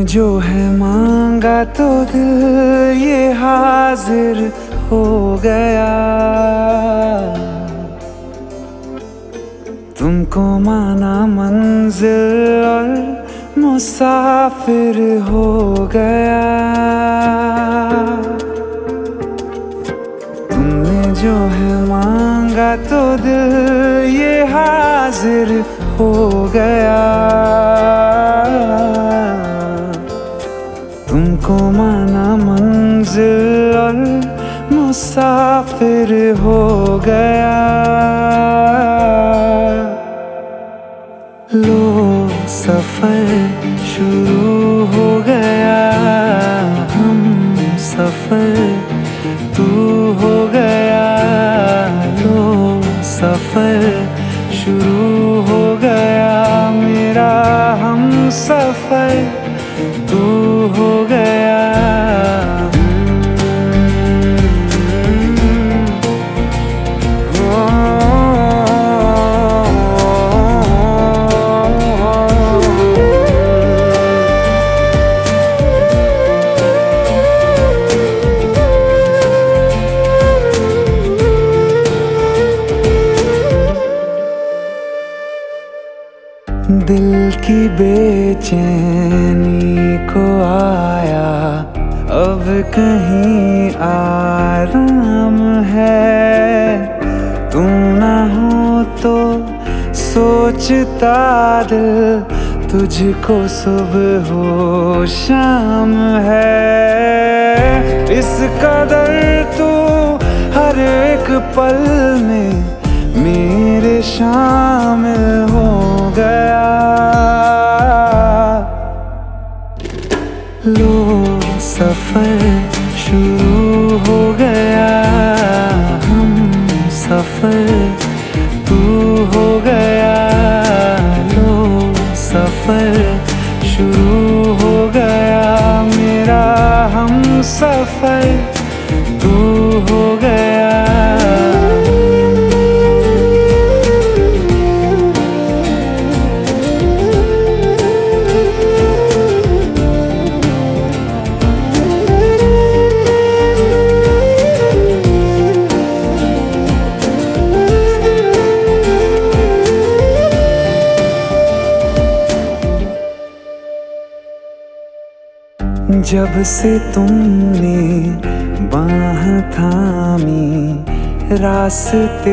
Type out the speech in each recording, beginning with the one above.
जो है मांगा तो दिल ये हाजिर हो गया। तुमको माना मंजिल और मुसाफिर हो गया। तुमने जो है मांगा तो दिल ये हाजिर हो गया। तुमको माना मंजिल और मुसाफिर हो गया। लो सफर शुरू हो गया, हम सफर तू हो गया। लो सफर शुरू हो गया, मेरा हम सफर तू हो गया। दिल की बेचैनी को आया अब कहीं आराम है। तू ना हो तो सोचता दिल तुझको सुबह हो शाम है। इस कदर तू हर एक पल में मेरे शामिल हो गया। लो सफर शुरू हो गया, हम सफर तू हो गया। लो सफर शुरू हो गया, मेरा हम सफर तू हो गया। जब से तुमने बाह थामी रास्ते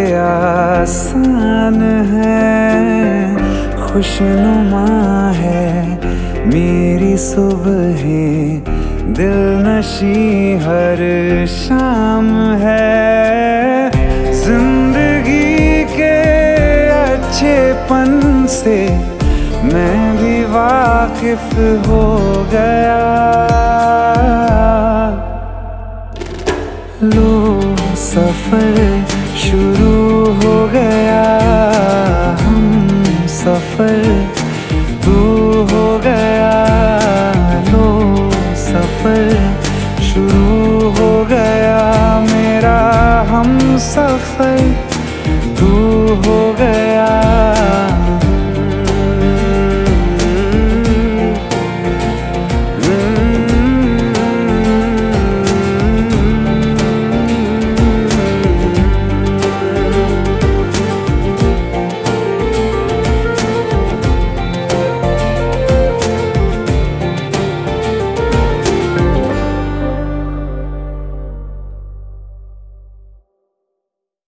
आसान है। खुशनुमा है मेरी सुबह, दिलनशी हर शाम है। जिंदगी के अच्छेपन से मैं भी वाकिफ हो गया। लो सफर शुरू हो गया, हम सफर